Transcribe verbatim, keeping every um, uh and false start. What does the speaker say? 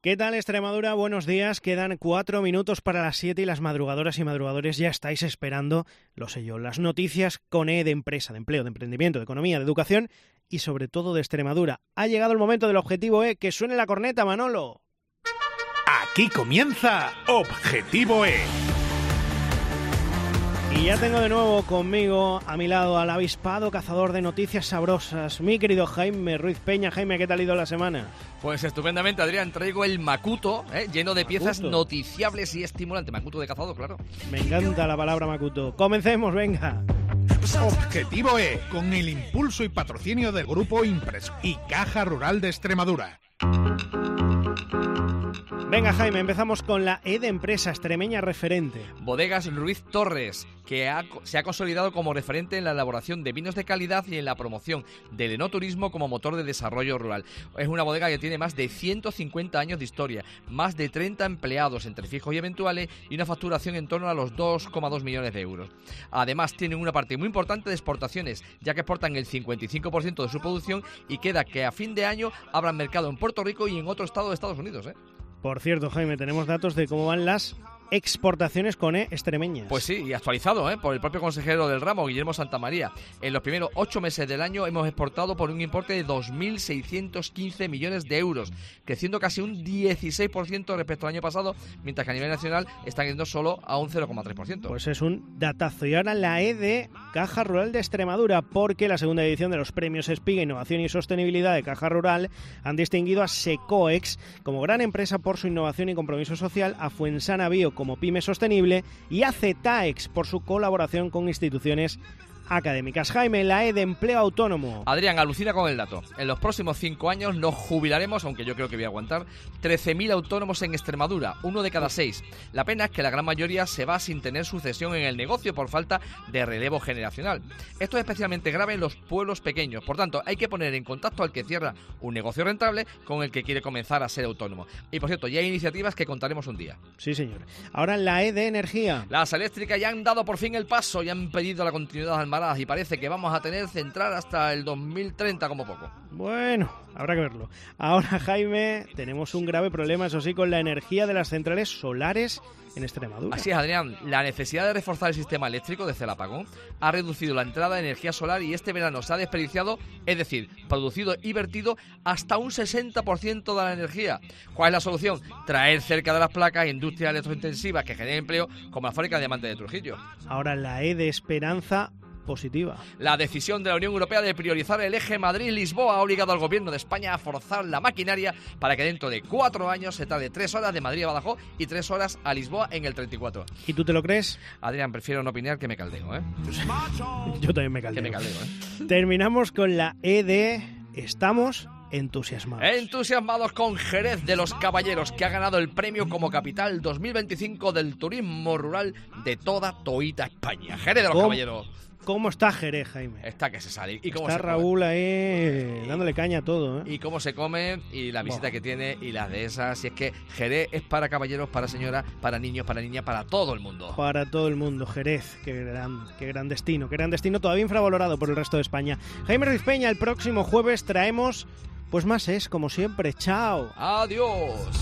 ¿Qué tal, Extremadura? Buenos días. Quedan cuatro minutos para las siete y las madrugadoras y madrugadores ya estáis esperando, lo sé yo, las noticias con E de empresa, de empleo, de emprendimiento, de economía, de educación y sobre todo de Extremadura. Ha llegado el momento del Objetivo E. ¡Que suene la corneta, Manolo! Aquí comienza Objetivo E. Y ya tengo de nuevo conmigo, a mi lado, al avispado cazador de noticias sabrosas, mi querido Jaime Ruiz Peña. Jaime, ¿qué tal ha ido la semana? Pues estupendamente, Adrián. Traigo el Macuto, ¿eh? lleno de piezas Macuto. Noticiables y estimulantes. Macuto de cazado, claro. Me encanta la palabra Macuto. Comencemos, venga. Objetivo E, con el impulso y patrocinio del Grupo Impress y Caja Rural de Extremadura. Venga, Jaime, empezamos con la E de empresa extremeña referente. Bodegas Ruiz Torres, que ha, se ha consolidado como referente en la elaboración de vinos de calidad y en la promoción del enoturismo como motor de desarrollo rural. Es una bodega que tiene más de ciento cincuenta años de historia, más de treinta empleados entre fijos y eventuales y una facturación en torno a los dos coma dos millones de euros. Además, tienen una parte muy importante de exportaciones, ya que exportan el cincuenta y cinco por ciento de su producción y queda que a fin de año abran mercado en Puerto Rico y en otro estado de Estados Unidos, ¿eh? Por cierto, Jaime, tenemos datos de cómo van las exportaciones con E extremeñas. Pues sí, y actualizado ¿eh? por el propio consejero del ramo, Guillermo Santamaría. En los primeros ocho meses del año hemos exportado por un importe de dos mil seiscientos quince millones de euros, creciendo casi un dieciséis por ciento respecto al año pasado, mientras que a nivel nacional están yendo solo a un cero coma tres por ciento. Pues es un datazo. Y ahora la E de Caja Rural de Extremadura, porque la segunda edición de los premios Espiga Innovación y Sostenibilidad de Caja Rural han distinguido a Secoex como gran empresa por su innovación y compromiso social, a Fuensana Bio como pyme sostenible y a Cetaex por su colaboración con instituciones académicas. Jaime, la E de empleo autónomo. Adrián, alucina con el dato. En los próximos cinco años nos jubilaremos, aunque yo creo que voy a aguantar, trece mil autónomos en Extremadura, uno de cada seis. La pena es que la gran mayoría se va sin tener sucesión en el negocio por falta de relevo generacional. Esto es especialmente grave en los pueblos pequeños. Por tanto, hay que poner en contacto al que cierra un negocio rentable con el que quiere comenzar a ser autónomo. Y por cierto, ya hay iniciativas que contaremos un día. Sí, señor. Ahora la E de energía. Las eléctricas ya han dado por fin el paso y han pedido la continuidad al mar. Y parece que vamos a tener central hasta el dos mil treinta como poco. Bueno, habrá que verlo. Ahora, Jaime, tenemos un grave problema, eso sí, con la energía de las centrales solares en Extremadura. Así es, Adrián. La necesidad de reforzar el sistema eléctrico desde el apagón ha reducido la entrada de energía solar y este verano se ha desperdiciado, es decir, producido y vertido hasta un sesenta por ciento de la energía. ¿Cuál es la solución? Traer cerca de las placas industrias electrointensivas que generen empleo, como la fábrica de diamantes de Trujillo. Ahora la E de esperanza positiva. La decisión de la Unión Europea de priorizar el eje Madrid-Lisboa ha obligado al gobierno de España a forzar la maquinaria para que dentro de cuatro años se tarde tres horas de Madrid a Badajoz y tres horas a Lisboa en el treinta y cuatro. ¿Y tú te lo crees? Adrián, prefiero no opinar que me caldeo, ¿eh? Yo también me caldeo. Que me caldeo, ¿eh? Terminamos con la E de estamos entusiasmados. Entusiasmados con Jerez de los Caballeros, que ha ganado el premio como capital dos mil veinticinco del turismo rural de toda toita España. Jerez de los ¿Cómo? Caballeros. ¿Cómo está Jerez, Jaime? Está que se sale. ¿Y cómo está se Raúl come? ahí dándole caña a todo, ¿eh? Y cómo se come, y la visita Buah. que tiene, y las de esas. Y es que Jerez es para caballeros, para señoras, para niños, para niñas, para todo el mundo. Para todo el mundo, Jerez. Qué gran, qué gran destino. Qué gran destino, todavía infravalorado por el resto de España. Jaime Ruiz Peña, el próximo jueves traemos pues más es, como siempre. ¡Chao! Adiós.